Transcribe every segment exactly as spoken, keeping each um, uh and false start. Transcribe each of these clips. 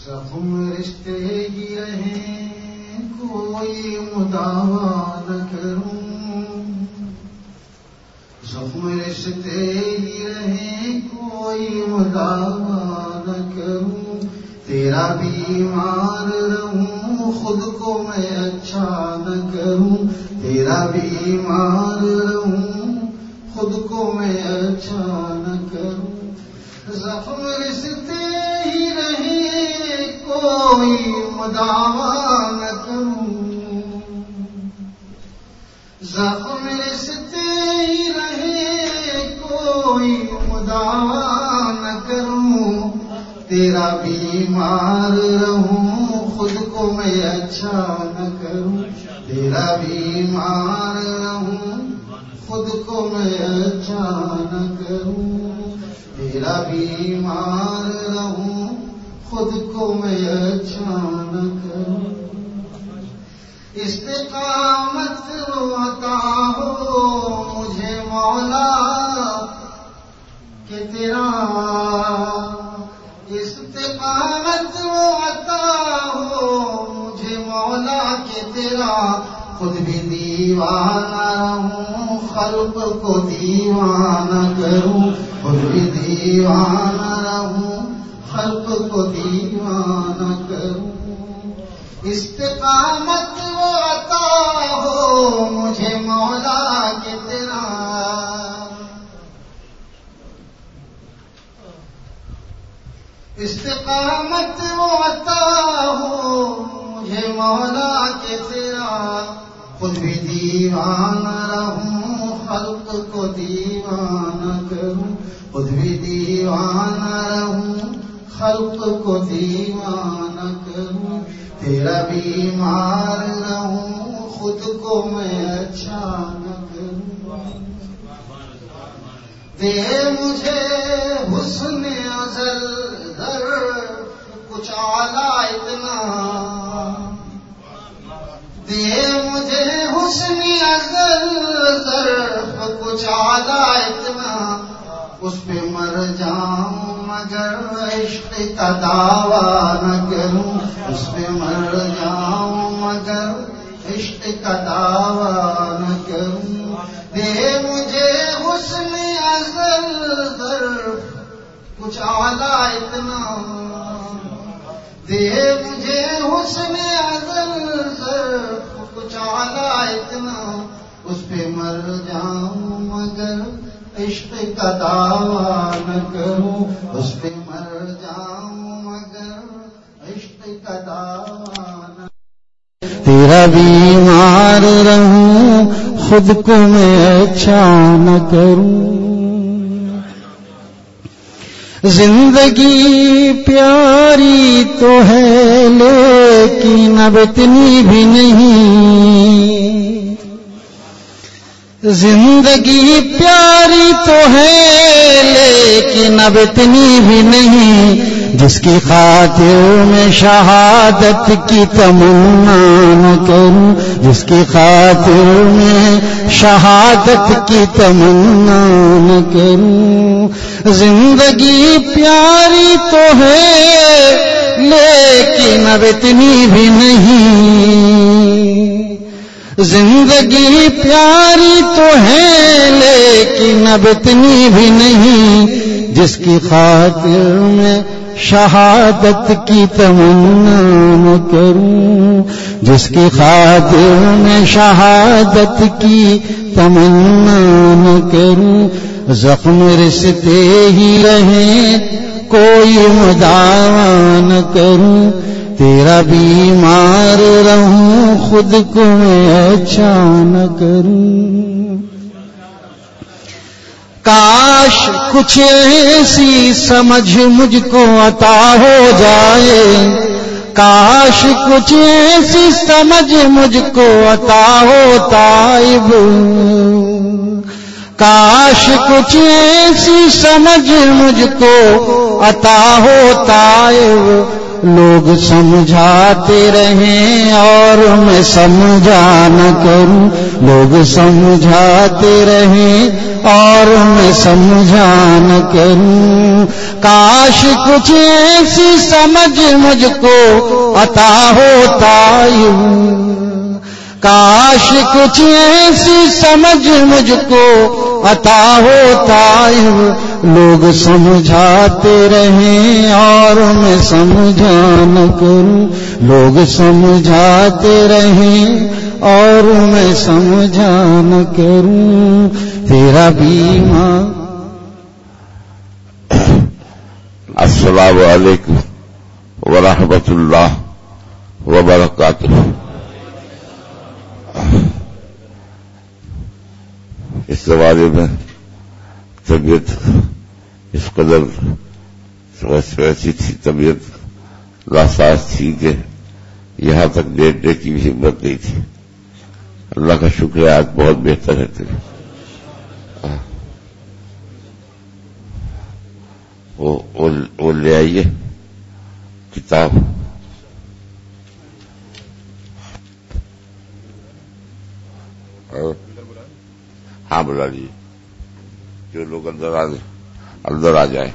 زخم رشتے ہی رہیں کوئی مداوا نہ کروں، زخم رشتے ہی رہیں کوئی مداوا نہ کروں، تیرا بیمار رہوں خود کو میں اچھا نہ کروں، تیرا بیمار رہوں خود کو میں اچھا نہ کروں، زخم رشتے ہی رہیں کوئی مداوا نہ کروں، زخم رشتے ہی رہیں کوئی مداوا نہ کروں، تیرا بیمار رہوں خود کو میں اچھا نہ کروں، تیرا بیمار رہوں خود کو میں اچھا نہ کروں، تیرا بیمار رہوں خود کو میں اچھا نہ کروں، استقامت عطا ہو مجھے مولا کہ تیرا، استقامت عطا ہو مجھے مولا کہ تیرا، خود بھی دیوانہ رہوں خلق کو دیوانہ کروں، خود بھی دیوانہ رہوں خلق کو دیوانہ کروں، استقامت عطا ہو مجھے مولا کہ تیرا، استقامت عطا ہو مجھے مولا کہ تیرا، خود بھی دیوانہ رہوں خلق کو دیوانہ کروں، خود بھی دیوانہ رہوں خلق کو دیوانہ کروں، تیرا بیمار رہوں خود کو میں اچھا نہ کروں، دے مجھے حسن ازل در کچھ اعلیٰ اتنا، دے مجھے حسن ازل ظرف کچھ اعلیٰ اتنا، اس پہ مر جاؤں مگر عشق کا دعویٰ نہ کروں، اس پہ مر جاؤں مگر عشق کا دعویٰ نہ کروں، دے مجھے حسن ازل ظرف کچھ اعلیٰ اتنا، دے مجھے حسن ازل ظرف کچھ اعلیٰ اتنا، اس پہ مر جاؤں مگر عشق کا دعویٰ نہ کروں، اس پہ مر جاؤں مگر عشق کا دعویٰ نہ کروں، تیرا بیمار رہوں خود کو میں اچھا نہ کروں، زندگی پیاری تو ہے لیکن اب اتنی بھی نہیں، زندگی پیاری تو ہے لیکن اب اتنی بھی نہیں، جس کی خاطر میں شہادت کی تمنا نہ کروں، جس کی خاطر میں شہادت کی تمنا نہ کروں، زندگی پیاری تو ہے لیکن اب اتنی بھی نہیں، زندگی پیاری تو ہے لیکن اب اتنی بھی نہیں، جس کی خاطر میں شہادت کی تمنا نہ کروں، جس کی خاطر میں شہادت کی تمنا نہ کروں، زخم رشتے ہی رہیں کوئی مداوا نہ کروں، تیرا بیمار رہوں خود کو میں اچھا نہ کروں، کاش کچھ ایسی سمجھ مجھ کو عطا ہو جائے، کاش کچھ ایسی سمجھ مجھ کو عطا ہو تائب، کاش کچھ ایسی سمجھ مجھ کو عطا ہو تائب، لوگ سمجھاتے رہیں اور میں سمجھا نہ کروں، لوگ سمجھاتے رہیں اور میں سمجھا نہ کروں، کاش کچھ ایسی سمجھ مجھ کو عطا ہوتا یوں، کاش کچھ ایسی سمجھ مجھ کو عطا ہوتا یوں، لوگ سمجھاتے رہیں اور میں سمجھا نہ کروں، لوگ سمجھاتے رہیں اور میں سمجھا نہ کروں، تیرا بیمہ۔ السلام علیکم ورحمۃ اللہ وبرکاتہ۔ اس زمانے میں طبیعت اس قدر ویسی تھی، طبیعت لاساس تھی کہ یہاں تک لیٹنے کی بھی ہمت نہیں تھی۔ اللہ کا شکر ہے آج بہت بہتر ہے طبیعت۔ وہ, وہ, وہ لے آئیے کتاب۔ ہاں بلا لیجیے، جو لوگ اندر آ اندر آ جائیں۔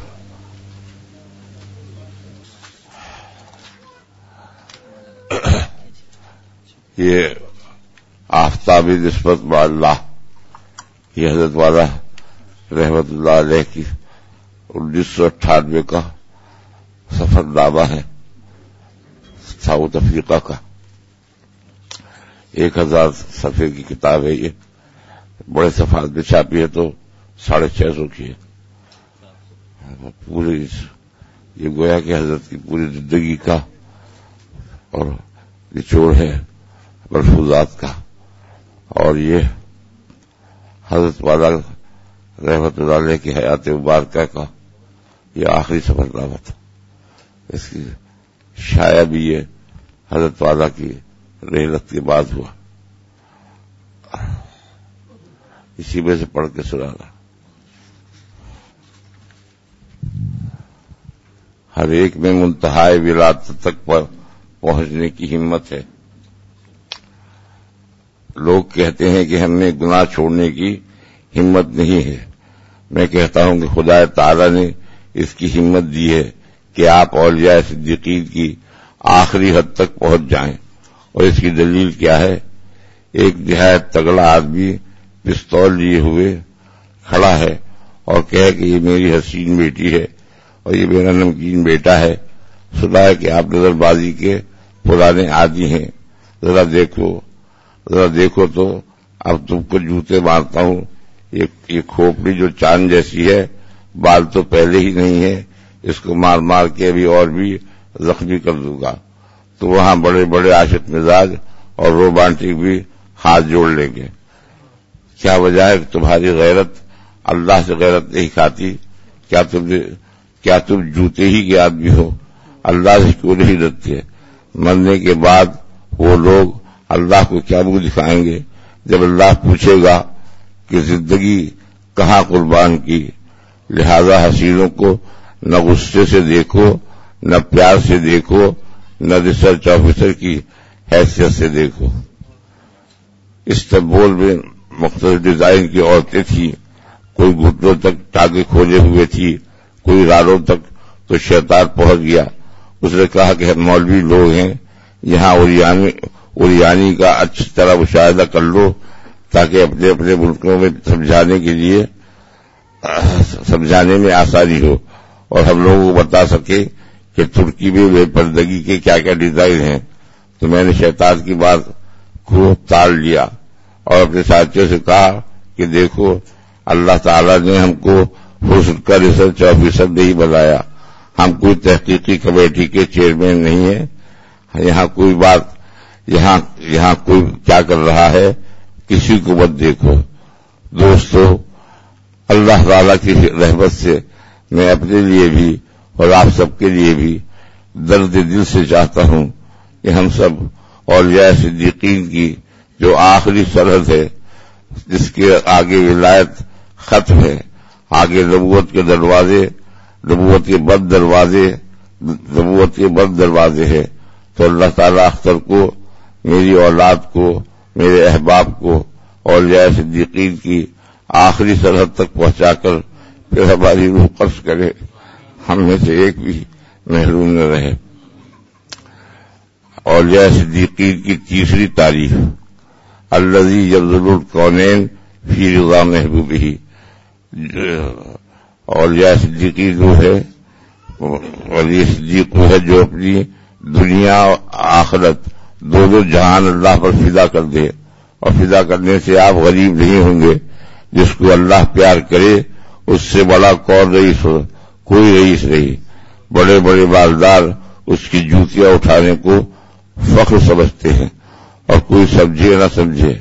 یہ آفتابی نسبت با اللہ، یہ حضرت والا رحمت اللہ علیہ کی انیس سو اٹھانوے کا سفر نامہ ہے ساؤتھ افریقہ کا۔ ایک ہزار صفحے کی کتاب ہے، یہ بڑے صفحات میں چھاپی ہے تو ساڑھے چھ سو کی ہے۔ پوری یہ گویا کہ حضرت کی پوری زندگی کا اور نچوڑ ہے ملفوظات کا، اور یہ حضرت والا رحمت اللہ علیہ کی حیات مبارکہ کا یہ آخری سفر نامہ تھا۔ اس کی شائع بھی یہ حضرت والا کی رحلت کے بعد ہوا، اسی میں سے پڑھ کے سنانا۔ ہر ایک میں منتہائے ولادت تک پہنچنے کی ہمت ہے۔ لوگ کہتے ہیں کہ ہم نے گناہ چھوڑنے کی ہمت نہیں ہے، میں کہتا ہوں کہ خدا تعالی نے اس کی ہمت دی ہے کہ آپ اولیاء صدیقین کی آخری حد تک پہنچ جائیں۔ اور اس کی دلیل کیا ہے؟ ایک نہایت تگڑا آدمی پستول لیے ہوئے کھڑا ہے اور کہے کہ یہ میری حسین بیٹی ہے اور یہ میرا نمکین بیٹا ہے، سنا ہے کہ آپ نظر بازی کے پرانے عادی ہیں، ذرا دیکھو ذرا دیکھو تو اب تم کو جوتے مارتا ہوں، یہ یہ کھوپڑی جو چاند جیسی ہے، بال تو پہلے ہی نہیں ہے، اس کو مار مار کے ابھی اور بھی زخمی کر دوں گا۔ تو وہاں بڑے بڑے عاشق مزاج اور رومانٹک بھی ہاتھ جوڑ لیں گے۔ کیا وجہ ہے کہ تمہاری غیرت اللہ سے غیرت نہیں کھاتی؟ کیا تم کیا تم جوتے ہی کے آدمی ہو؟ اللہ سے کیوں نہیں ڈرتے؟ مرنے کے بعد وہ لوگ اللہ کو کیا منہ دکھائیں گے جب اللہ پوچھے گا کہ زندگی کہاں قربان کی؟ لہذا حسینوں کو نہ غصے سے دیکھو، نہ پیار سے دیکھو، نہ ریسرچ آفیسر کی حیثیت سے دیکھو۔ استنبول میں مختلف ڈیزائن کی عورتیں تھیں، کوئی گھٹنوں تک ٹانگیں کھولے ہوئے تھی، کوئی رانوں تک، تو شیطان پہنچ گیا۔ اس نے کہا کہ ہم مولوی لوگ ہیں، یہاں اوریانی اوریانی کا اچھی طرح مشاہدہ کر لو تاکہ اپنے اپنے ملکوں میں سمجھانے کے لیے سمجھانے میں آسانی ہو اور ہم لوگوں کو بتا سکے کہ ترکی میں بے پردگی کے کیا کیا ڈیزائن ہیں۔ تو میں نے شیطان کی بات کو ٹال لیا اور اپنے ساتھیوں سے کہا کہ دیکھو، اللہ تعالیٰ نے ہم کو حسن کا ریسرچ آفیسر نہیں بنایا، ہم کوئی تحقیقی کمیٹی کے چیئرمین نہیں ہیں۔ یہاں کوئی بات یہاں یہاں کوئی کیا کر رہا ہے کسی کو مت دیکھو۔ دوستو، اللہ تعالیٰ کی رحمت سے میں اپنے لیے بھی اور آپ سب کے لیے بھی درد دل سے چاہتا ہوں کہ ہم سب اولیاء صدیقین کی جو آخری سرحد ہے، جس کے آگے ولایت ختم ہے، آگے نبوت کے دروازے نبوت کے بند دروازے نبوت کے بند دروازے ہیں، تو اللہ تعالیٰ اختر کو، میری اولاد کو، میرے احباب کو اولیاء صدیقین کی آخری سرحد تک پہنچا کر پھر ہماری روح قبض کرے، ہم میں سے ایک بھی محروم نہ رہے۔ اولیاء صدیقین کی تیسری تعریف، الذی یبذل الکونین فی رضا محبوبہ۔ اولیاء صدیقین جو ہے، ولی صدیق ہے جو اپنی دنیا اور آخرت دونوں جہان اللہ پر فدا کر دے، اور فدا کرنے سے آپ غریب نہیں ہوں گے۔ جس کو اللہ پیار کرے اس سے بڑا کون رئیس ہو، کوئی رئیس نہیں۔ بڑے بڑے مالدار اس کی جوتیاں اٹھانے کو فخر سمجھتے ہیں، اور کوئی سمجھے نہ سمجھے۔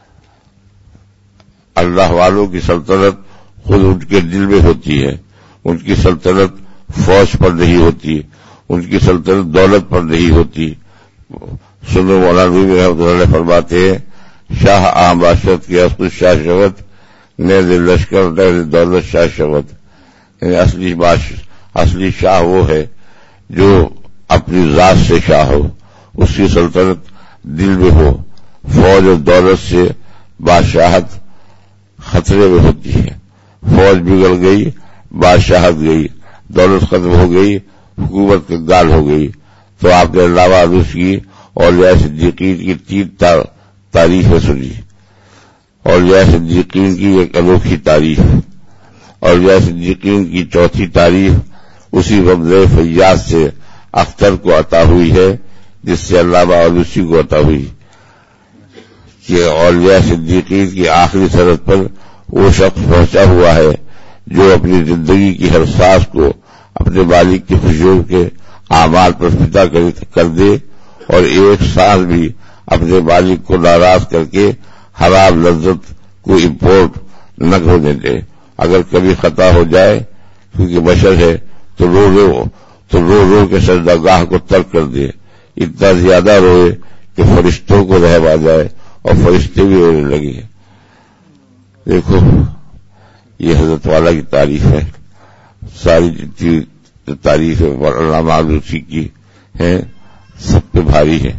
اللہ والوں کی سلطنت خود ان کے دل میں ہوتی ہے، ان کی سلطنت فوج پر نہیں ہوتی، ان کی سلطنت دولت پر نہیں ہوتی۔ سنو مولانا رومی رحمۃ اللہ علیہ فرماتے ہیں، شاہ عام باشد کی اصل شاہ شوت، نئے دل لشکر نئے دولت شاہ شوت۔ یعنی اصلی باش اصلی شاہ وہ ہے جو اپنی ذات سے شاہ ہو، اس کی سلطنت دل میں ہو۔ فوج اور دولت سے بادشاہت خطرے میں ہوتی ہے۔ فوج بگڑ گئی، بادشاہت گئی، دولت ختم ہو گئی، حکومت کنگال ہو گئی۔ تو آپ نے علامہ عروض کی اولیاء صدیقین کی تین تعریفیں سنی۔ اولیاء صدیقین کی ایک انوکھی تعریف، اولیاء صدیقین کی چوتھی تعریف اسی رمض فیاض سے اختر کو عطا ہوئی ہے، جس سے علامہ علوسی کو عطا ہوئی، کہ اولیاء صدیقین کی آخری سرحد پر وہ شخص پہنچا ہوا ہے جو اپنی زندگی کی ہر سانس کو اپنے مالک کی خوشیوں کے اعمال پر فدا کر دے، اور ایک سانس بھی اپنے مالک کو ناراض کر کے حرام لذت کو امپورٹ نہ ہونے دے۔ اگر کبھی خطا ہو جائے، کیونکہ بشر ہے، تو رو رو تو رو رو کے سجدہ کو ترک کر دے، اتنا زیادہ روئے کہ فرشتوں کو رحم آ جائے اور فرشتے بھی رونے لگے۔ دیکھو یہ حضرت والا کی تعریف ہے۔ ساری جتنی تعریف علامہ علوسی کی ہیں سب پہ بھاری ہے،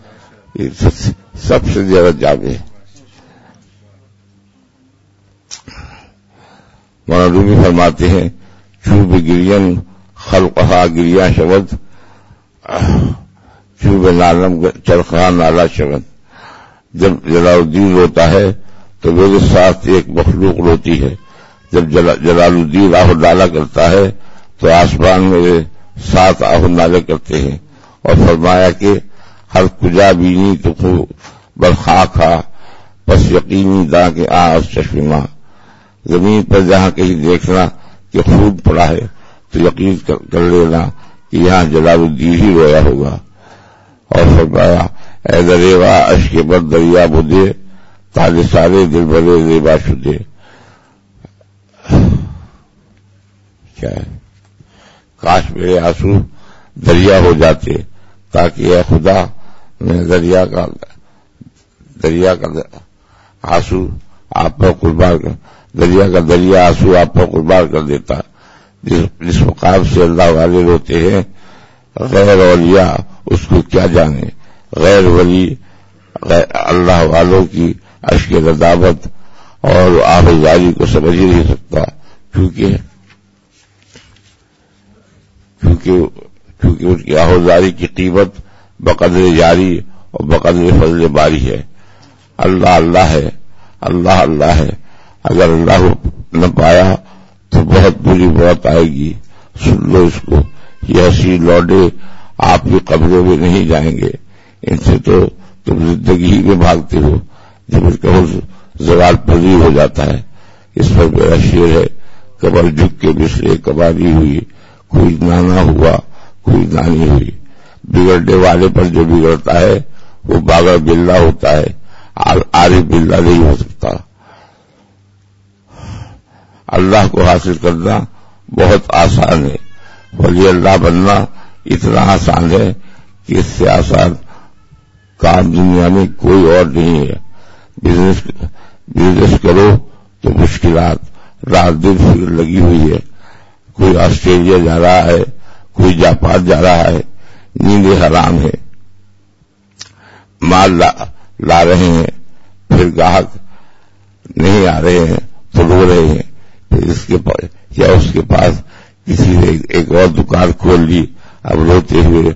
سب سے زیادہ جامع ہے۔ مولانا رومی فرماتے ہیں، چوب گرین خلقہا گریا شود، چوب نالم چرخا نالا شود۔ جب جلال الدین روتا ہے تو میرے ساتھ ایک مخلوق روتی ہے، جب جلال الدین آہ نالا کرتا ہے تو آسمان میرے ساتھ آہ نالے کرتے ہیں۔ اور فرمایا کہ ہر کجا بینی تو خو برخا کھا، پس یقینی دا کہ آ از چشمہ۔ زمین پر جہاں کہیں دیکھنا کہ خون پڑا ہے تو یقین کر لینا کہ یہاں جلال الدین ہی رویا ہوگا۔ اور فرمایا، اے دریوا اشک بر دریا بدے، تاج سارے دل بھرے ریبا شدے۔ کیا ہے؟ کاش میرے آنسو دریا ہو جاتے، تاکہ اے خدا میں دریا کا دریا کا آنسو آپ پر قربان کر دریا کا دریا آنسو آپ پر قربان کر دیتا۔ جس, جس مقام سے اللہ والے روتے ہیں، غیر اولیاء اس کو کیا جانے۔ غیر ولی غیر اللہ والوں کی اشک ندامت اور آہوزاری کو سمجھ ہی نہیں سکتا، کیونکہ کیونکہ کیونکہ ان کی آہوزاری کی قیمت بقدر یاری اور بقدر فضل باری ہے۔ اللہ اللہ ہے، اللہ اللہ ہے، اگر اللہ نہ پایا تو بہت بری موت آئے گی۔ سن لو اس کو، یہ حسین لوڈے آپ کی قبروں میں نہیں جائیں گے، ان سے تو تم زندگی ہی میں بھاگتے ہو، جب ان کا زوال پذیر ہو جاتا ہے۔ اس پر میرا شعر ہے، کمر جھک کے بسرے کمانی ہوئی، کوئی نانا ہوا کوئی نانی ہوئی۔ بگڑنے والے پر جو بگڑتا ہے وہ باغر بلّا ہوتا ہے، عارف بلّا نہیں ہو سکتا۔ اللہ کو حاصل کرنا بہت آسان ہے، ولی اللہ بننا اتنا آسان ہے کہ اس سے آسان کام دنیا میں کوئی اور نہیں ہے۔ بزنس بزنس کرو تو مشکلات، رات دن فکر لگی ہوئی ہے۔ کوئی آسٹریلیا جا رہا ہے، کوئی جاپان جا رہا ہے، نیندیں حرام ہے، مال لا, لا رہے ہیں، پھر گاہک نہیں آ رہے ہیں تو رو رہے ہیں، پھر اس کے پاس یا اس کے پاس کسی نے ایک اور دکان کھول لی، اب روتے ہوئے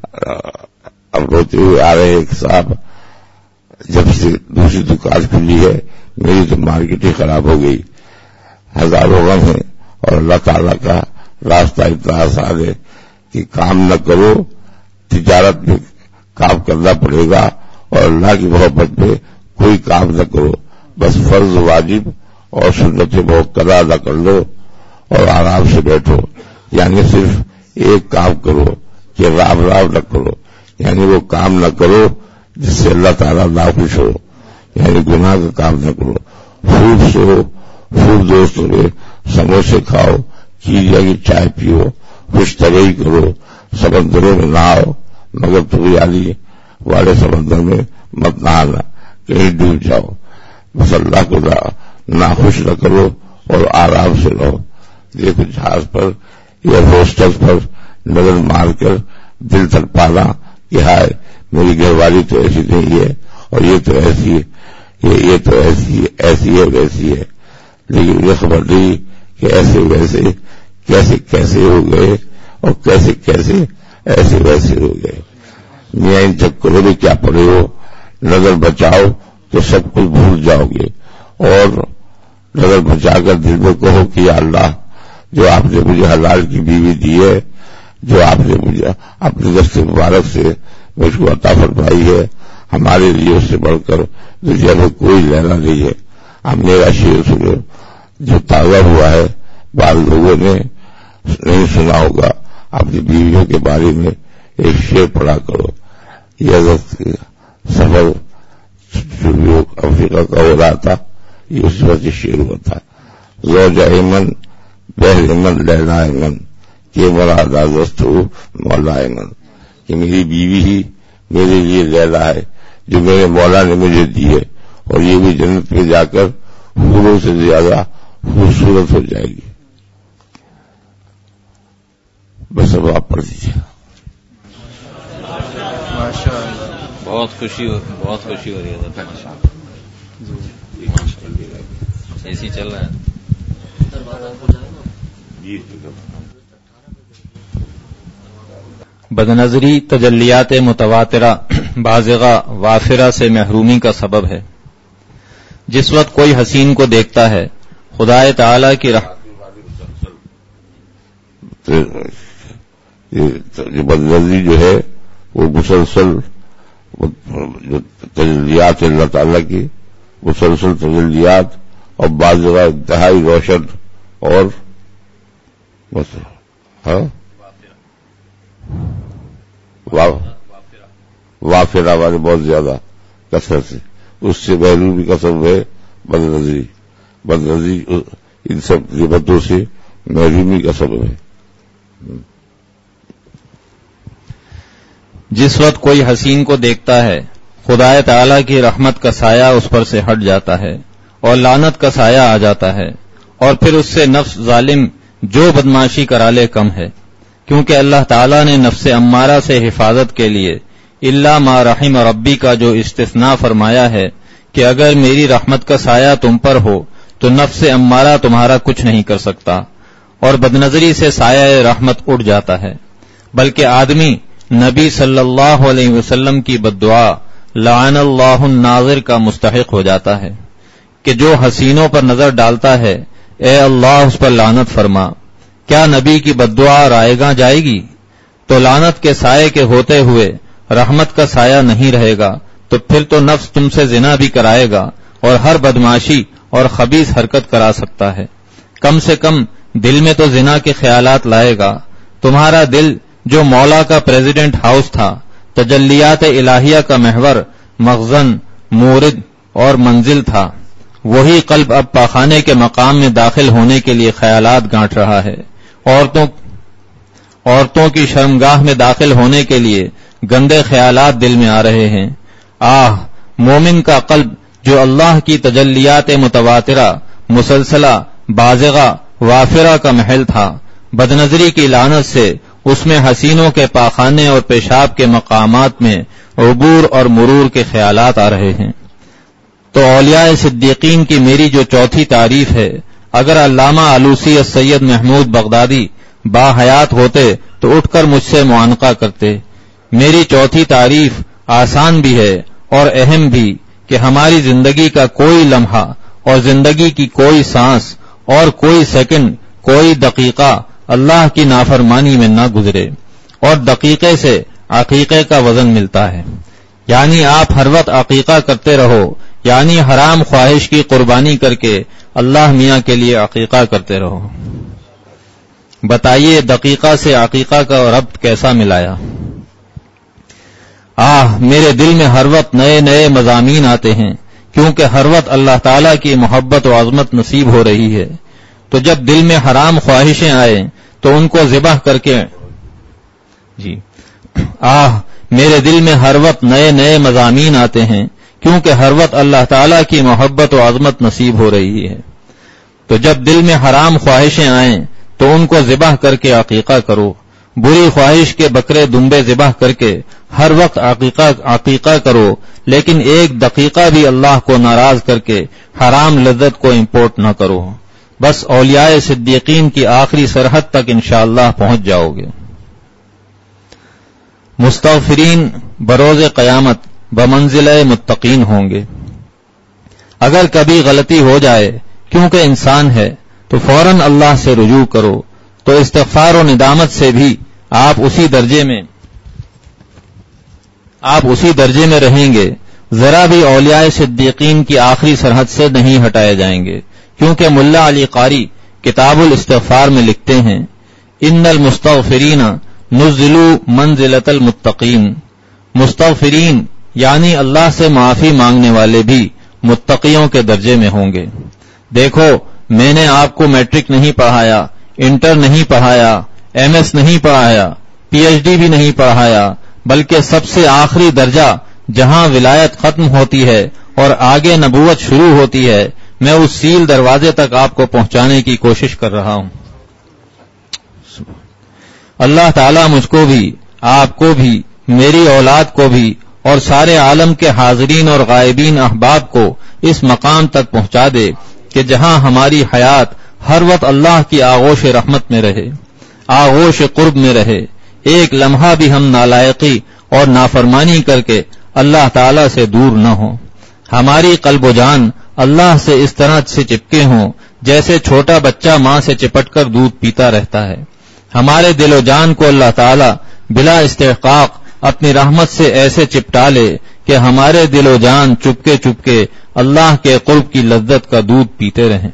اب روتے ہوئے آ رہے ایک صاحب، جب سے دوسری دکان کھلی ہے میری تو مارکیٹ ہی خراب ہو گئی، ہزاروں غم ہیں، اور اللہ تعالیٰ کا راستہ اتنا آسان ہے کہ کام نہ کرو، تجارت میں کام کرنا پڑے گا، اور اللہ کی محبت میں کوئی کام نہ کرو، بس فرض واجب اور سنت موقرہ ادا کر لو اور آرام سے بیٹھو، یعنی صرف ایک کام کرو کہ رام رام نہ کرو، یعنی وہ کام نہ کرو جس سے اللہ تعالیٰ ناخوش ہو، یعنی گناہ کا کام نہ کرو، خوب سو، خوب دوستوں میں سموسے کھاؤ، کیلیا کی چائے پیو، خوش طبعی کرو، سمندروں میں نہاؤ، مگر طغیانی والے سمندر میں مت نہانا، کہیں ڈوب جاؤ، بس اللہ کو ناخوش نہ کرو اور آرام سے رہو۔ دیکھو جہاز پر یا ہوسٹل پر نظر مار کر دل تڑپانا کہ ہائے میری گھر والی تو ایسی نہیں ہے، اور یہ تو ایسی ہے، یہ یہ تو ایسی ہے، ایسی ہے ویسی ہے، لیکن یہ خبر نہیں کہ ایسے ویسے کیسے کیسے ہو گئے اور کیسے کیسے ایسے ویسے ہو گئے۔ میاں ان چکروں میں کیا پڑے ہو، نظر بچاؤ تو سب کچھ بھول جاؤ گے، اور نظر بچا کر دل میں کہو کہ یا اللہ جو آپ نے مجھے حلال کی بیوی دی ہے، جو آپ نے مجھے اپنے دست مبارک سے مجھ کو عطا فرمائی ہے، ہمارے لیے اس سے بڑھ کر دنیا میں کوئی لینا نہیں ہے۔ اب میرا شعر سنو جو تازہ ہوا ہے، بعض لوگوں نے نہیں سنا ہوگا، اپنی بیویوں کے بارے میں ایک شعر پڑھا کرو۔ یہ وقت سفر جو افریقہ کا ہو رہا تھا، یہ اس وقت شعر ہوا تھا، زوجہ ایمن بہر ایمن لینا ایمن کہ مراد آزست ہو مولا ایمن، کہ میری بیوی ہی میرے لیے لیلا ہے جو میرے مولا نے مجھے دی ہے، اور یہ بھی جنت میں جا کر حوروں سے زیادہ خوبصورت ہو جائے گی۔ بس اب آپ پڑھ دیجیے۔ بہت خوشی ہو بہت خوشی ہو رہی ہے، ایسی چل رہا ہے۔ بدنظری تجلیات متواترہ بازغہ وافرہ سے محرومی کا سبب ہے۔ جس وقت کوئی حسین کو دیکھتا ہے خدائے تعالی کی رحمت یہ بدنظری جو ہے وہ مسلسل جو تجلیات اللہ تعالیٰ کی مسلسل تجلیات، اور بعض جگہ انتہائی روشن اور ہاں وافرہ والے بہت زیادہ کثرت سے، اس سے محرومی کا سبب ہے بدنظری۔ بدنظری ان سب نعمتوں سے محرومی کا سبب ہے۔ جس وقت کوئی حسین کو دیکھتا ہے خدائے تعالی کی رحمت کا سایہ اس پر سے ہٹ جاتا ہے اور لعنت کا سایہ آ جاتا ہے، اور پھر اس سے نفس ظالم جو بدماشی کرا لے کم ہے، کیونکہ اللہ تعالی نے نفس امارہ سے حفاظت کے لیے الا ما رحم ربی کا جو استثناء فرمایا ہے کہ اگر میری رحمت کا سایہ تم پر ہو تو نفس امارہ تمہارا کچھ نہیں کر سکتا، اور بدنظری سے سایہ رحمت اڑ جاتا ہے، بلکہ آدمی نبی صلی اللہ علیہ وسلم کی بددعا لعن اللہ الناظر کا مستحق ہو جاتا ہے کہ جو حسینوں پر نظر ڈالتا ہے اے اللہ اس پر لعنت فرما۔ کیا نبی کی بددعا رائے گاں جائے گی؟ تو لعنت کے سائے کے ہوتے ہوئے رحمت کا سایہ نہیں رہے گا، تو پھر تو نفس تم سے زنا بھی کرائے گا اور ہر بدماشی اور خبیث حرکت کرا سکتا ہے، کم سے کم دل میں تو زنا کے خیالات لائے گا۔ تمہارا دل جو مولا کا پریزیڈنٹ ہاؤس تھا، تجلیات الہیہ کا محور، مخزن، مورد اور منزل تھا، وہی قلب اب پاخانے کے مقام میں داخل ہونے کے لیے خیالات گانٹ رہا ہے، عورتوں عورتوں کی شرمگاہ میں داخل ہونے کے لیے گندے خیالات دل میں آ رہے ہیں۔ آہ مومن کا قلب جو اللہ کی تجلیات متواترہ مسلسلہ بازغہ وافرہ کا محل تھا، بدنظری کی لعنت سے اس میں حسینوں کے پاخانے اور پیشاب کے مقامات میں عبور اور مرور کے خیالات آ رہے ہیں۔ تو اولیاء صدیقین کی میری جو چوتھی تعریف ہے، اگر علامہ آلوسی السید محمود بغدادی با حیات ہوتے تو اٹھ کر مجھ سے معانقہ کرتے۔ میری چوتھی تعریف آسان بھی ہے اور اہم بھی کہ ہماری زندگی کا کوئی لمحہ اور زندگی کی کوئی سانس اور کوئی سیکنڈ، کوئی دقیقہ اللہ کی نافرمانی میں نہ گزرے، اور دقیقے سے عقیقے کا وزن ملتا ہے۔ یعنی آپ ہر وقت عقیقہ کرتے رہو، یعنی حرام خواہش کی قربانی کر کے اللہ میاں کے لیے عقیقہ کرتے رہو۔ بتائیے دقیقہ سے عقیقہ کا ربط کیسا ملایا؟ آہ، میرے دل میں ہر وقت نئے نئے مضامین آتے ہیں، کیونکہ ہر وقت اللہ تعالیٰ کی محبت و عظمت نصیب ہو رہی ہے۔ تو جب دل میں حرام خواہشیں آئیں تو ان کو ذبح کر کے جی آہ میرے دل میں ہر وقت نئے نئے مضامین آتے ہیں، کیونکہ ہر وقت اللہ تعالیٰ کی محبت و عظمت نصیب ہو رہی ہے۔ تو جب دل میں حرام خواہشیں آئیں تو ان کو ذبح کر کے عقیقہ کرو، بری خواہش کے بکرے دمبے ذبح کر کے ہر وقت عقیقہ عقیقہ کرو، لیکن ایک دقیقہ بھی اللہ کو ناراض کر کے حرام لذت کو امپورٹ نہ کرو۔ بس اولیاء صدیقین کی آخری سرحد تک انشاءاللہ پہنچ جاؤ گے۔ مستغفرین بروز قیامت بمنزلہ متقین ہوں گے۔ اگر کبھی غلطی ہو جائے، کیونکہ انسان ہے، تو فوراً اللہ سے رجوع کرو، تو استغفار و ندامت سے بھی آپ اسی درجے میں آپ اسی درجے میں رہیں گے، ذرا بھی اولیاء صدیقین کی آخری سرحد سے نہیں ہٹائے جائیں گے، کیونکہ ملا علی قاری کتاب الاستغفار میں لکھتے ہیں، ان المستغفرین نزلوا منزلۃ المتقین۔ مستغفرین یعنی اللہ سے معافی مانگنے والے بھی متقیوں کے درجے میں ہوں گے۔ دیکھو، میں نے آپ کو میٹرک نہیں پڑھایا، انٹر نہیں پڑھایا، ایم ایس نہیں پڑھایا، پی ایچ ڈی بھی نہیں پڑھایا، بلکہ سب سے آخری درجہ جہاں ولایت ختم ہوتی ہے اور آگے نبوت شروع ہوتی ہے، میں اس سیل دروازے تک آپ کو پہنچانے کی کوشش کر رہا ہوں۔ اللہ تعالیٰ مجھ کو بھی، آپ کو بھی، میری اولاد کو بھی اور سارے عالم کے حاضرین اور غائبین احباب کو اس مقام تک پہنچا دے کہ جہاں ہماری حیات ہر وقت اللہ کی آغوش رحمت میں رہے، آغوش قرب میں رہے، ایک لمحہ بھی ہم نالائقی اور نافرمانی کر کے اللہ تعالیٰ سے دور نہ ہوں۔ ہماری قلب و جان اللہ سے اس طرح سے چپکے ہوں جیسے چھوٹا بچہ ماں سے چپٹ کر دودھ پیتا رہتا ہے۔ ہمارے دل و جان کو اللہ تعالیٰ بلا استحقاق اپنی رحمت سے ایسے چپٹا لے کہ ہمارے دل و جان چپکے چپکے اللہ کے قرب کی لذت کا دودھ پیتے رہیں۔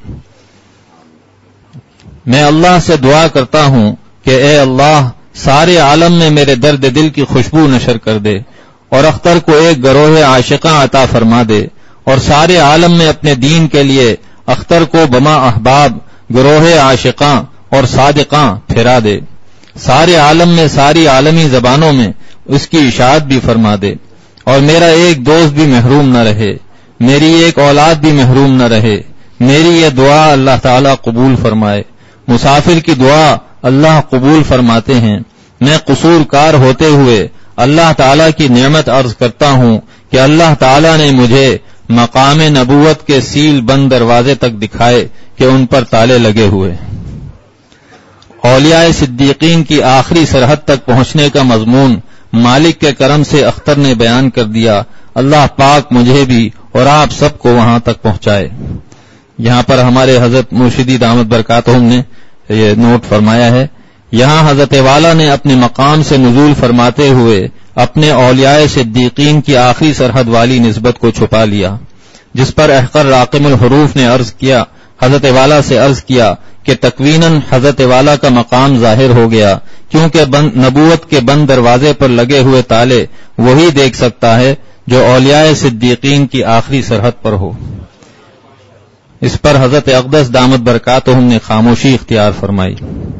میں اللہ سے دعا کرتا ہوں کہ اے اللہ، سارے عالم میں میرے درد دل کی خوشبو نشر کر دے اور اختر کو ایک گروہ عاشقاں عطا فرما دے، اور سارے عالم میں اپنے دین کے لیے اختر کو بما احباب گروہ عاشقاں اور صادقاں پھرا دے، سارے عالم میں ساری عالمی زبانوں میں اس کی اشاعت بھی فرما دے، اور میرا ایک دوست بھی محروم نہ رہے، میری ایک اولاد بھی محروم نہ رہے۔ میری یہ دعا اللہ تعالیٰ قبول فرمائے۔ مسافر کی دعا اللہ قبول فرماتے ہیں۔ میں قصور کار ہوتے ہوئے اللہ تعالیٰ کی نعمت عرض کرتا ہوں کہ اللہ تعالیٰ نے مجھے مقام نبوت کے سیل بند دروازے تک دکھائے کہ ان پر تالے لگے ہوئے۔ اولیاء صدیقین کی آخری سرحد تک پہنچنے کا مضمون مالک کے کرم سے اختر نے بیان کر دیا۔ اللہ پاک مجھے بھی اور آپ سب کو وہاں تک پہنچائے۔ یہاں پر ہمارے حضرت مرشدی دامت برکاتہم نے یہ نوٹ فرمایا ہے، یہاں حضرت والا نے اپنے مقام سے نزول فرماتے ہوئے اپنے اولیاء صدیقین کی آخری سرحد والی نسبت کو چھپا لیا، جس پر احقر راقم الحروف نے عرض کیا، حضرت والا سے عرض کیا کہ تکویناً حضرت والا کا مقام ظاہر ہو گیا، کیونکہ بند نبوت کے بند دروازے پر لگے ہوئے تالے وہی دیکھ سکتا ہے جو اولیاء صدیقین کی آخری سرحد پر ہو۔ اس پر حضرت اقدس دامت برکاتہم نے خاموشی اختیار فرمائی۔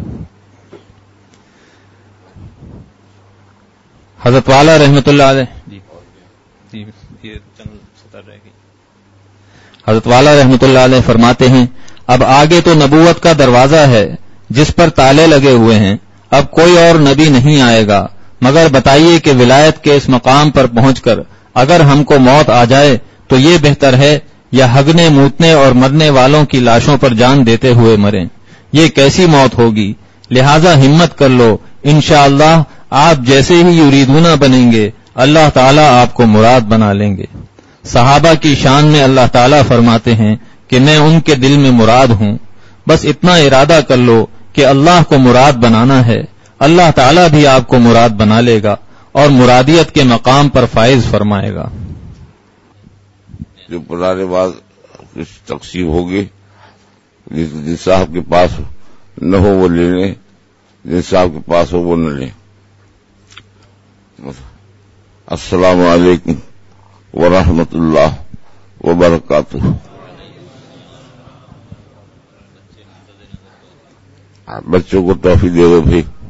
حضرت والا رحمت اللہ علیہ جی یہ چند سطر رہ گئی۔ حضرت والا رحمت اللہ علیہ فرماتے ہیں، اب آگے تو نبوت کا دروازہ ہے جس پر تالے لگے ہوئے ہیں، اب کوئی اور نبی نہیں آئے گا، مگر بتائیے کہ ولایت کے اس مقام پر پہنچ کر اگر ہم کو موت آ جائے تو یہ بہتر ہے یا ہگنے موتنے اور مرنے والوں کی لاشوں پر جان دیتے ہوئے مریں؟ یہ کیسی موت ہوگی؟ لہذا ہمت کر لو، انشاءاللہ آپ جیسے ہی یریدونہ بنیں گے اللہ تعالیٰ آپ کو مراد بنا لیں گے۔ صحابہ کی شان میں اللہ تعالیٰ فرماتے ہیں کہ میں ان کے دل میں مراد ہوں، بس اتنا ارادہ کر لو کہ اللہ کو مراد بنانا ہے، اللہ تعالیٰ بھی آپ کو مراد بنا لے گا اور مرادیت کے مقام پر فائز فرمائے گا۔ جو پرانے بعد کچھ تقسیم ہوگی، جن صاحب کے پاس نہ ہو وہ لے لیں، جن صاحب کے پاس ہو وہ نہ لیں۔ السلام علیکم ورحمۃ اللہ وبرکاتہ۔ بچوں کو تحفی دے دو بھائی۔